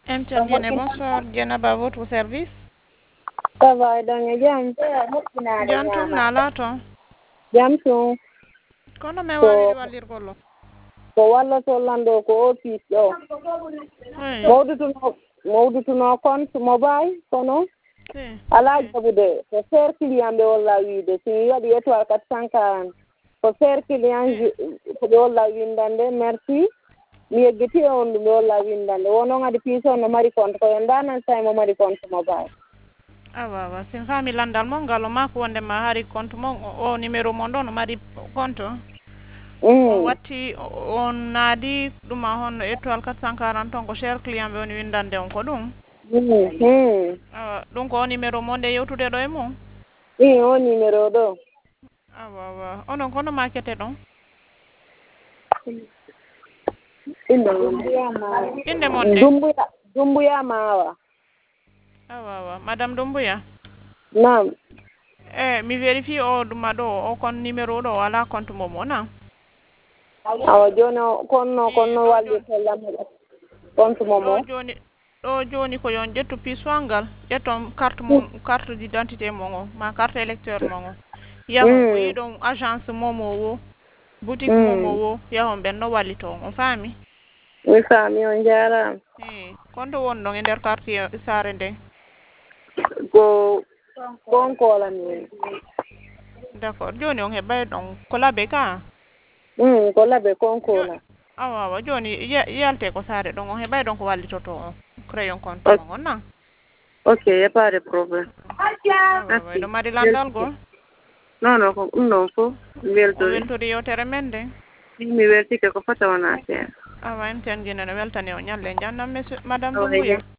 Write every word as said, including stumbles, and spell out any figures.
M T N Diene, bonsoir. Dieynaba à votre service. Ça va, donc jam. Jantum nalato. Jam tun Kono me ko wawide wallirgol. ko walla to lando ko office ɗo. Oui. Mawdutuno mawdutuno compte mobile kono Si. ala jaɓude ko cher client ɓe walla wiide si mi waɗi étoile quatre cent quarante ko cher client ko ɓe walla windande merci mi yeggiti e on ɗum ɓe walla windande wonon adi piis on no mari compte koye ndanan tawi mo mari compte mobile. awa awa sin fami landal mon ngal o mako wonde ma hari compte mon o numéro mon ɗo no mari compte on watti on naadi ɗuma honno étoile quatre cent quarante on ko cher client ɓe woni windande on ko ɗum awa ɗum ko o numéro mon nde yewtude ɗo e mum i o numéro ɗo awa awa onon kono makete ɗon inde inde mon de dumbuya dumbuya mawa awa awa madame Doumbouya nam e mi vérifie o ɗuma ɗo o kon numéro ɗo ala compte momo na awa joni konno konno wallirtellam heɓat compte momo ɗo joni ɗo joni ko yon ƴettu pisoal ngal ƴetton carte mon carte d' identité mon o ma carte électeur mon o yahon ko yiɗon agence momo wo boutique momo wo yahon ɓenno wallito on faami mi faami on jarama i konto wonɗon e nder quartier Saare nden ko konkola min d' accord joni on heɓay ɗon ko laaɓe ka ko laaɓe konkola awa awa joni yalte ko Saare ɗon on heɓay ɗon ko wallitoto on crayon compte mon on na ok y a pas de probléme awa ɗo mari landal gol non non ko ɗum ɗon fof mi o weltori weltori yewtere men nde mi weltike ko fota wona seeɗa awa M T N Guinée no weltani o ñalle jannam monsieur madame Doumbouya